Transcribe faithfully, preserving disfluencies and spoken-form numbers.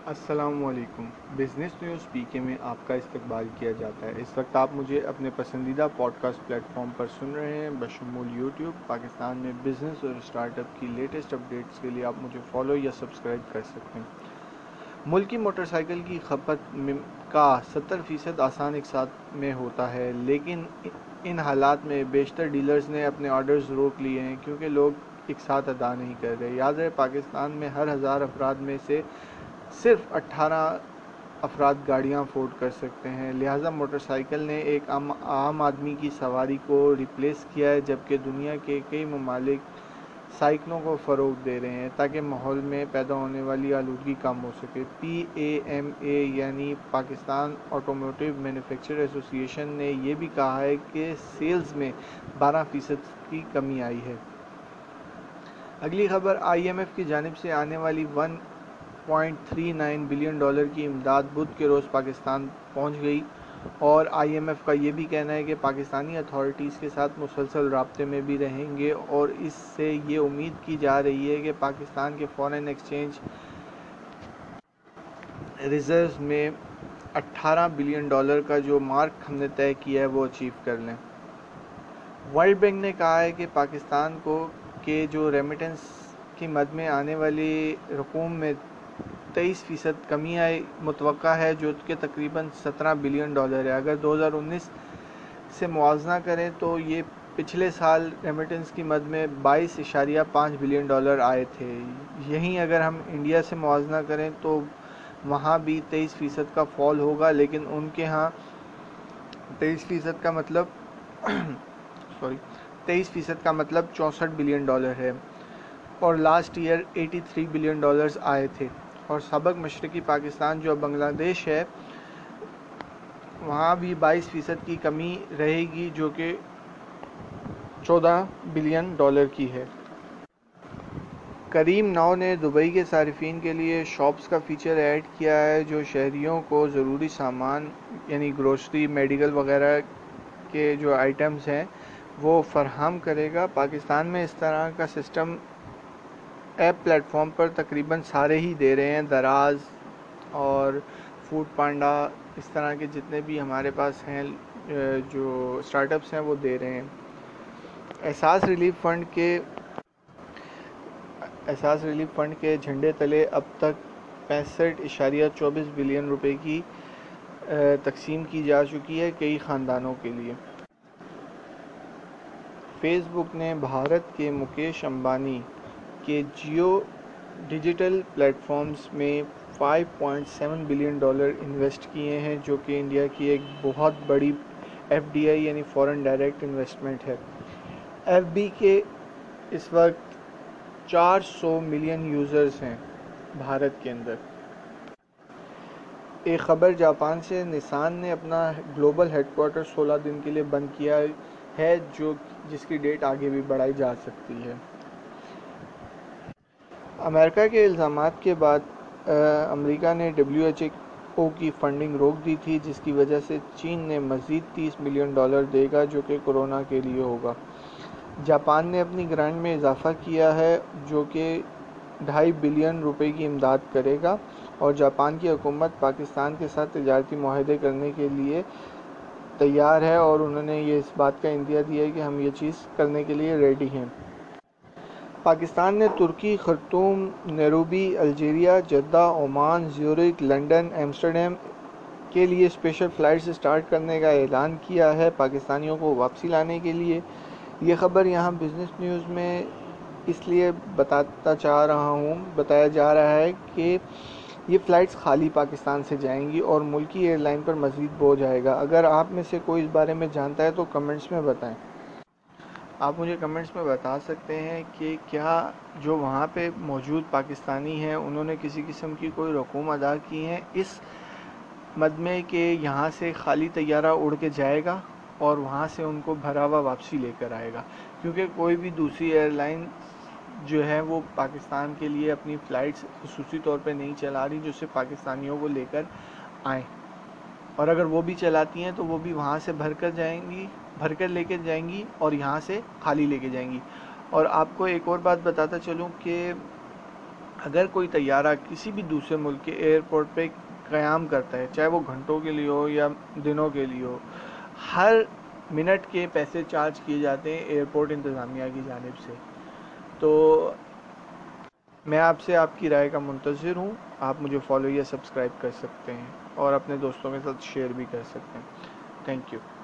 السلام علیکم۔ Business news پی کے میں آپ کا استقبال کیا جاتا ہے۔ اس وقت آپ مجھے اپنے پسندیدہ پوڈ کاسٹ پلیٹ فارم پر سن رہے ہیں بشمول یوٹیوب۔ پاکستان میں بزنس اور اسٹارٹ اپ کی لیٹسٹ اپڈیٹس کے لیے آپ مجھے فالو یا سبسکرائب کر سکتے ہیں۔ ملکی موٹر سائیکل کی کھپت کا ستر فیصد آسان اقساط میں ہوتا ہے، لیکن ان حالات میں بیشتر ڈیلرز نے اپنے آرڈرز روک لیے ہیں کیونکہ لوگ اقساط ادا نہیں کر رہے۔ یاد رہے، پاکستان میں ہر ہزار افراد میں سے صرف اٹھارہ افراد گاڑیاں افورڈ کر سکتے ہیں، لہٰذا موٹر سائیکل نے ایک عام آدمی کی سواری کو ریپلیس کیا ہے، جبکہ دنیا کے کئی ممالک سائیکلوں کو فروغ دے رہے ہیں تاکہ ماحول میں پیدا ہونے والی آلودگی کم ہو سکے۔ پی اے ایم اے یعنی پاکستان آٹوموٹیو مینوفیکچرر ایسوسی ایشن نے یہ بھی کہا ہے کہ سیلز میں بارہ فیصد کی کمی آئی ہے۔ اگلی خبر، آئی ایم ایف کی جانب سے آنے والی one point three nine billion dollar کی امداد بدھ کے روز پاکستان پہنچ گئی، اور آئی ایم ایف کا یہ بھی کہنا ہے کہ پاکستانی اتھارٹیز کے ساتھ مسلسل رابطے میں بھی رہیں گے، اور اس سے یہ امید کی جا رہی ہے کہ پاکستان کے فارن ایکسچینج ریزروز میں اٹھارہ بلین ڈالر کا جو مارک ہم نے طے کیا ہے وہ اچیو کر لیں۔ ورلڈ بینک نے کہا ہے کہ پاکستان کو کے جو ریمیٹنس کی مد میں آنے والی رقوم میں تیئیس فیصد کمی آئی متوقع ہے، جو کہ تقریباً سترہ بلین ڈالر ہے۔ اگر دو ہزار انیس سے موازنہ کریں تو یہ پچھلے سال ریمیٹنس کی مد میں بائیس اشاریہ پانچ بلین ڈالر آئے تھے۔ یہیں اگر ہم انڈیا سے موازنہ کریں تو وہاں بھی تیئیس فیصد کا فال ہوگا، لیکن ان کے ہاں تیئیس فیصد کا مطلب سوری تیئیس فیصد کا مطلب چونسٹھ بلین ڈالر ہے، اور last year eighty three billion dollars آئے تھے۔ اور سابق مشرقی پاکستان جو بنگلہ دیش ہے، وہاں بھی بائیس فیصد کی کمی رہے گی، جو کہ چودہ بلین ڈالر کی ہے۔ کریم ناؤ نے دبئی کے صارفین کے لیے شاپس کا فیچر ایڈ کیا ہے، جو شہریوں کو ضروری سامان یعنی گروسری، میڈیکل وغیرہ کے جو آئٹمز ہیں وہ فراہم کرے گا۔ پاکستان میں اس طرح کا سسٹم ایپ پلیٹ فارم پر تقریباً سارے ہی دے رہے ہیں، دراز اور فوڈ پانڈا، اس طرح کے جتنے بھی ہمارے پاس ہیں جو اسٹارٹ اپس ہیں وہ دے رہے ہیں۔ احساس ریلیف فنڈ کے احساس ریلیف فنڈ کے جھنڈے تلے اب تک پینسٹھ اشاریہ چوبیس بلین روپے کی تقسیم کی جا چکی ہے کئی خاندانوں کے لیے۔ فیس بک نے بھارت کے مکیش امبانی کے جیو ڈیجیٹل پلیٹ فارمز میں پانچ پوائنٹ سات بلین ڈالر انویسٹ کیے ہیں، جو کہ انڈیا کی ایک بہت بڑی ایف ڈی آئی یعنی فورن ڈائریکٹ انویسٹمنٹ ہے۔ ایف بی کے اس وقت چار سو ملین یوزرز ہیں بھارت کے اندر۔ ایک خبر جاپان سے، نسان نے اپنا گلوبل ہیڈ کوارٹر سولہ دن کے لیے بند کیا ہے، جو جس کی ڈیٹ آگے بھی بڑھائی جا سکتی ہے۔ امریکہ کے الزامات کے بعد امریکہ نے ڈبلیو ایچ او کی فنڈنگ روک دی تھی، جس کی وجہ سے چین نے مزید تیس ملین ڈالر دے گا، جو کہ کورونا کے لیے ہوگا۔ جاپان نے اپنی گرانٹ میں اضافہ کیا ہے، جو کہ ڈھائی بلین روپے کی امداد کرے گا، اور جاپان کی حکومت پاکستان کے ساتھ تجارتی معاہدے کرنے کے لیے تیار ہے، اور انہوں نے یہ اس بات کا عندیہ دیا ہے کہ ہم یہ چیز کرنے کے لیے ریڈی ہیں۔ پاکستان نے ترکی، Khartoum, Nairobi, Algeria, Jeddah, Oman, Zurich, London, Amsterdam کے لیے اسپیشل فلائٹس اسٹارٹ کرنے کا اعلان کیا ہے پاکستانیوں کو واپسی لانے کے لیے۔ یہ خبر یہاں بزنس نیوز میں اس لیے بتاتا چاہ رہا ہوں بتایا جا رہا ہے کہ یہ فلائٹس خالی پاکستان سے جائیں گی اور ملکی ایئر لائن پر مزید بوجھ آئے گا۔ اگر آپ میں سے کوئی اس بارے میں جانتا ہے تو کمنٹس میں بتائیں۔ آپ مجھے کمنٹس میں بتا سکتے ہیں کہ کیا جو وہاں پہ موجود پاکستانی ہیں انہوں نے کسی قسم کی کوئی رقوم ادا کی ہیں اس مد میں کہ یہاں سے خالی طیارہ اڑ کے جائے گا اور وہاں سے ان کو بھرا ہوا واپسی لے کر آئے گا، کیونکہ کوئی بھی دوسری ایئر لائن جو ہے وہ پاکستان کے لیے اپنی فلائٹس خصوصی طور پہ نہیں چلا رہی جو صرف پاکستانیوں کو لے کر آئیں، اور اگر وہ بھی چلاتی ہیں تو وہ بھی وہاں سے بھر کر جائیں گی بھر کر لے کے جائیں گی اور یہاں سے خالی لے کے جائیں گی۔ اور آپ کو ایک اور بات بتاتا چلوں کہ اگر کوئی طیارہ کسی بھی دوسرے ملک کے ایئرپورٹ پہ قیام کرتا ہے، چاہے وہ گھنٹوں کے لیے ہو یا دنوں کے لیے ہو، ہر منٹ کے پیسے چارج کیے جاتے ہیں ایئرپورٹ انتظامیہ کی جانب سے۔ تو میں آپ سے آپ کی رائے کا منتظر ہوں۔ آپ مجھے فالو یا سبسکرائب کر سکتے ہیں اور اپنے دوستوں کے ساتھ شیئر بھی کر سکتے ہیں۔ Thank you.